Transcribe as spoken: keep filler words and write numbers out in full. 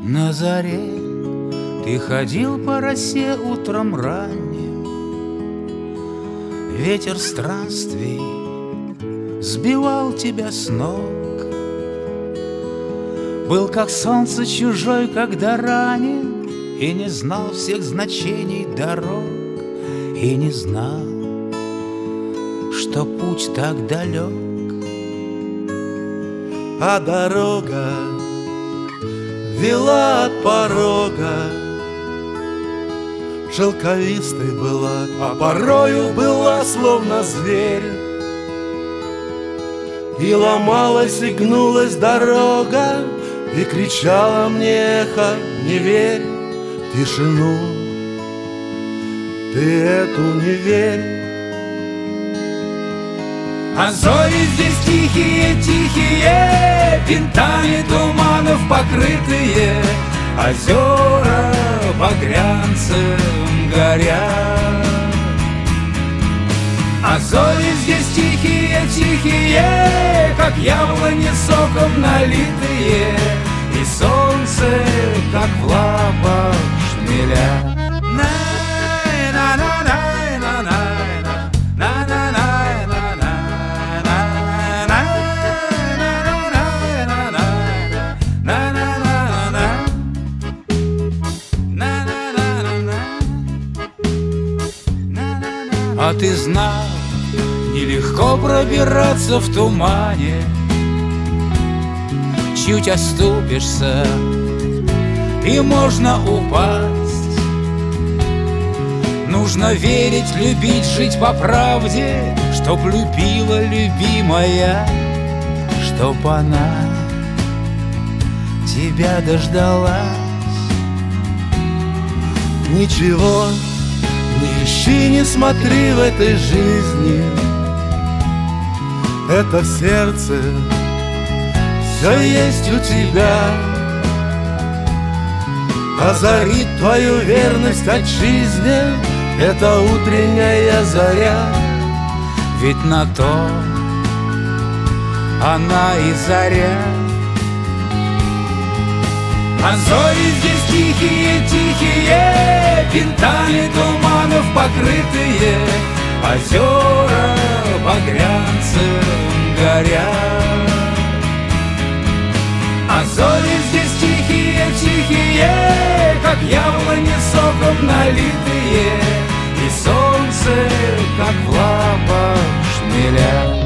На заре ты ходил по росе утром ранним, ветер странствий сбивал тебя с ног. Был как солнце чужой, когда ранен, и не знал всех значений дорог, и не знал, что путь так далек. А дорога вела от порога, шелковистой была, а порою была словно зверь. И ломалась и гнулась дорога, и кричала мне эхо: не верь тишину, ты эту не верь. А зори здесь тихие-тихие, винтами туманов покрытые, озера багрянцем горят. А зори здесь тихие-тихие, как яблони соком налитые, и солнце, как в лапах шмеля. А ты знал, нелегко пробираться в тумане. Чуть оступишься, и можно упасть. Нужно верить, любить, жить по правде, чтоб любила любимая, чтоб она тебя дождалась. Ничего не ищи, не смотри в этой жизни, это в сердце все есть у тебя. Озарит твою верность отчизне эта утренняя заря. Ведь на то она и заря. А зори здесь тихие-тихие, винтами туманов покрытые, озера багрянцем горят. А зори здесь тихие-тихие, как яблони соком налитые, и солнце, как в лапах шмеля.